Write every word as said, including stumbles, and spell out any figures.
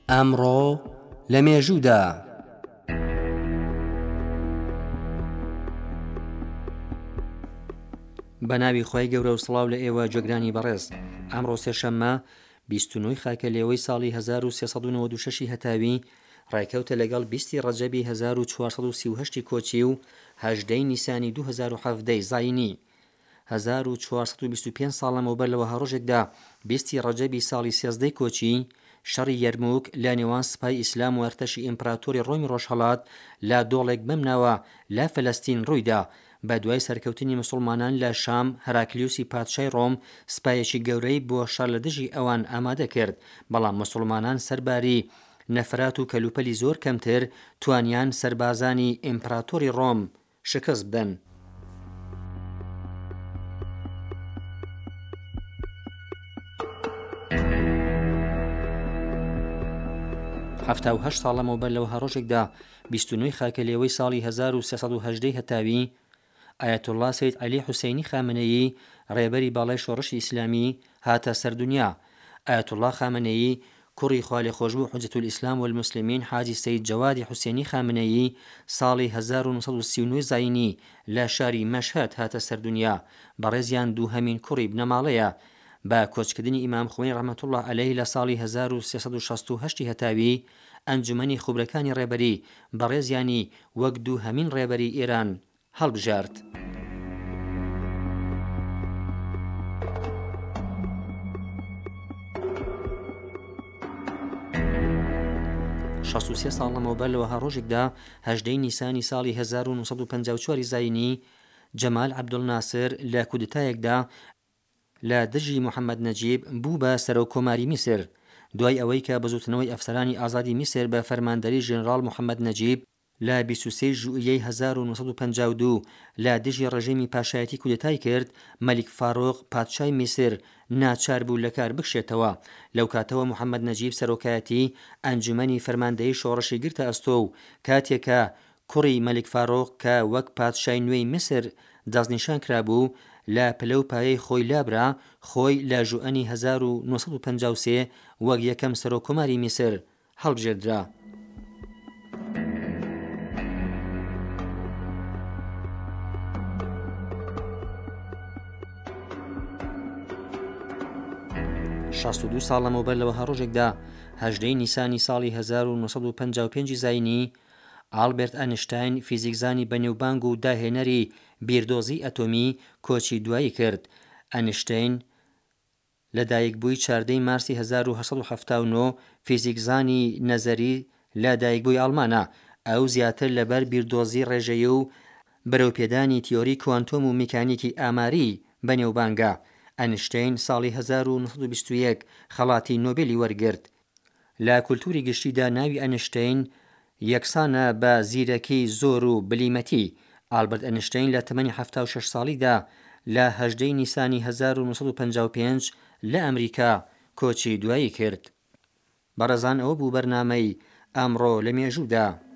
ئەمڕۆ لە مێژوودا بە ناوی خۆی گەورە و سڵاو لە ئێوە جێگرانی بەڕێز. ئەمڕۆ سێشەممە بیست و نۆی خاکە لێوەی ساڵی هەزار و سێسەد و نەوەت و شەش هەتاوی ڕایکەوتە لەگەڵ بیستی ڕەجەبی هەزار و چوارسەد و سی و هەشت کۆچی و هەژدەی نیسانی دوو هەزار و حەڤدەی زاینی هەزار و چوارسەد و بیست و پێنج ساڵ لەمەوبەر لەوە هەڕۆژێکدا بیستی ڕەجەبی ساڵی سێزدەی کۆچی شەڕی یەرموک لە نێوان سوپای ئیسلام و ئەرتەشی ئیمپراتۆری ڕۆمی ڕۆژهەڵات لە دۆڵێک بەم ناوە لە فەلەستین ڕوویدا. بە دوای سەرکەوتنی مسڵمانان لە شام، هەراکلیوسی پادشای ڕۆم سپایەکی گەورەی بۆ شەڕ لە دژی ئەوان ئامادە کرد، بەڵام مسڵمانان سەرباری نەفرات و کەلوپەلی زۆر کەمتر توانیان سەربازانی ئیمپراتۆری ڕۆم شکست بدەن. هەفتا و هەشت ساڵ لەمەوبەر لەوە هەڕۆژێکدا بیست و نۆی خاکە لێوەی ساڵی هەزار و سێسەد و هەژدەی هەتاوی ئایەتوڵڵا سەید عەلی حوسەینی خامنەیی ڕێبەری باڵای شۆڕشی ئیسلامی هاتە سەردونیا. ئایەتوڵڵا خامنەیی کوڕی خوا لێخۆشبوو حوجەتول ئیسلام والموسلمین حاجی سەید جەوادی حوسێنی خامنەیی ساڵی هەزار و نۆ سەد و سی و نۆ زاینی لە شاری مەشهەد هاتە سەردونیا. بەڕێزیان دووهەمین کوڕی بنەماڵەیە. بە کۆچکردنی ئیمام خومەینی ڕەحمەتوڵڵا عەلەیهی لە ساڵی هەزار و سێسەد و شەست و هەشت هەتاوی ئەنجومەنی خوبرەکانی ڕێبەری بەڕێزیانی وەک دووهەمین ڕێبەری ئێران هەڵبژارد. شەست و سێ ساڵ لەمەوبەر لەوە هەڕۆژێکدا هەژدەی نیسانی ساڵی هەزار و نۆ سەد و پەنجا و چوار زاینی جەمال عەبدوڵناسر لە کودتایەکدا لە دژی موحەممەد نەجیب بوو بە سەرۆکۆماری میسر. دوای ئەوەی کە بەزوتنەوەی ئەفسەرانی ئازادی میسر بە فەرماندەری ژێنەڕاڵ موحەممەد نەجیب لە بیست و سێ ژوئیەی هەزار و نۆ سەد و پەنجا و دوو لە دژی ڕژیمی پاشایەتی کودتای کرد، مەلیک فاڕۆق پادشای میسر ناچار بوو لە کار بکشێتەوە. لەو کاتەوە موحەممەد نەجیب سەرۆکایەتی ئەنجومەنی فەرماندەیی شۆڕشی گرتە ئەستۆ و کاتێکە کوڕی مەلیک فاڕۆق کە وەک پادشای نوێی میسر دەستنیشان کرابوو لە پلە و پایەی خۆی لابرا، خۆی لە ژوئەنی هەزار و نۆ سەد و پەنجا و سێ وەک یەکەم سەرۆکۆماری میسر هەڵبژێردرا. شەست و دوو ساڵ لەمەوبەر لەوە هەڕۆژێکدا هەژدەی نیسانی ساڵی هەزار و نۆ سەد و پەنجا و پێنج زاینی ئالبێرت ئەینشتاین فیزیکزانی بەنێوبانگ و داهێنەری بیردۆزی ئەتۆمی کۆچی دوایی کرد. ئەینشتاین لەدایکبووی چواردەی مارسی هەزار و هەشت سەد و هەفتا و نۆ فیزیکزانی نەزەری لە دایکبووی ئەڵمانە. ئەو زیاتر لەبەر بیردۆزی ڕێژەیە و بەرەوپێدانی تیۆری کوانتۆم و میکانیکی ئاماری بەنێوبانگە. ئەینشتاین ساڵی هەزار و نۆ سەد و بیست و یەک خەڵاتی نۆبێلی وەرگرت. لە کولتوری گشتیدا ناوی ئەینشتاین یەکسانە بە زیرەکی زۆر و بلیمەتی. ئالبەرت ئەینشتاین لە تەمەنی هەفتا و شەش ساڵیدا لە هەژدەی نیسانی هەزار و نۆ سەد و پەنجا و پێنج لە ئەمریکا کۆچی دوایی کرد. بەڕێزان، ئەوە بوو بەرنامەی ئەمڕۆ لە مێژوودا.